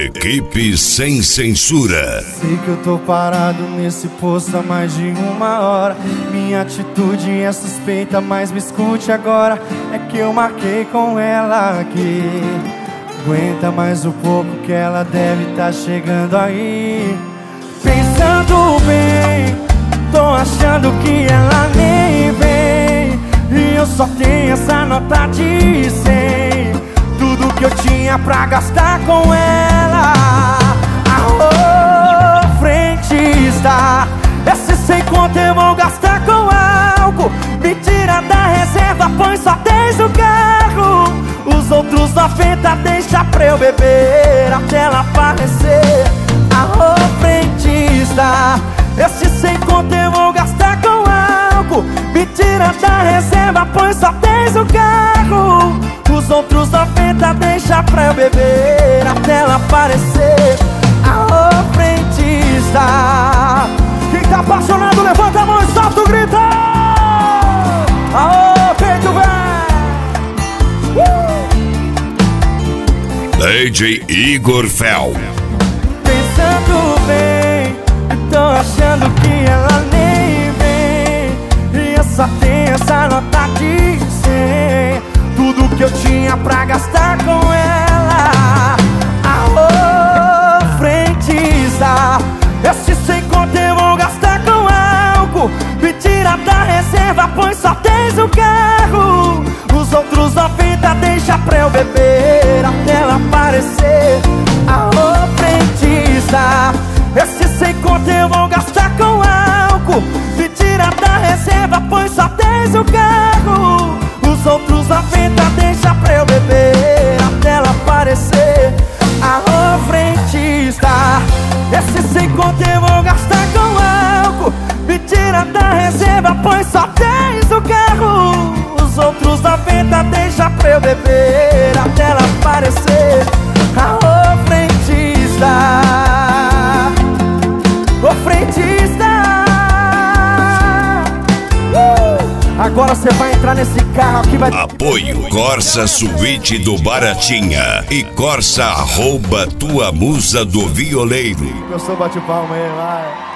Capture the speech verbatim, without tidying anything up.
Equipe Sem Censura. Sei que eu tô parado nesse poço há mais de uma hora. Minha atitude é suspeita, mas me escute agora. É que eu marquei com ela aqui. Aguenta mais um pouco que ela deve tá chegando aí. Pensando bem, tô achando que ela nem vem. E eu só tenho essa nota de cem. Tudo que eu tinha pra gastar com ela. Alô, frentista, esse sem conto eu vou gastar com álcool. Me tira da reserva, põe só dez no carro. Os outros noventa deixa pra eu beber até ela aparecer. Alô, frentista, esse sem conto eu vou gastar com álcool. Me tira da reserva, põe só dez no carro. Os outros noventa deixa pra eu beber até ela aparecer. Alô, frentista, quem tá apaixonado levanta a mão e solta o grito. Alô, peito velho. uh! D J Igor Fel. Pensando bem, tô achando que ela nem vem. E eu só tenho essa nota de cem. Tudo que eu tinha pra gastar com ela. Alô, frentista, esse sem conto eu vou gastar com álcool. Me tira da reserva, põe só dez no carro. Os outros noventa deixa pra eu beber até ela aparecer. Alô, frentista, esse sem conto eu vou gastar com álcool. Me tira da reserva, põe só dez no carro. Os outros noventa deixa pra eu beber até ela aparecer. Alô, frentista, esse sem conto eu vou gastar com álcool. Me tira da reserva, põe só dez no carro. Os outros noventa deixa pra eu beber até ela aparecer. Alô, frentista, ô frentista. Agora você vai entrar nesse carro aqui, vai... Apoio Corsa Suíte do Baratinha e Corsa arroba tua musa do violeiro. Eu sou bate palma aí, vai.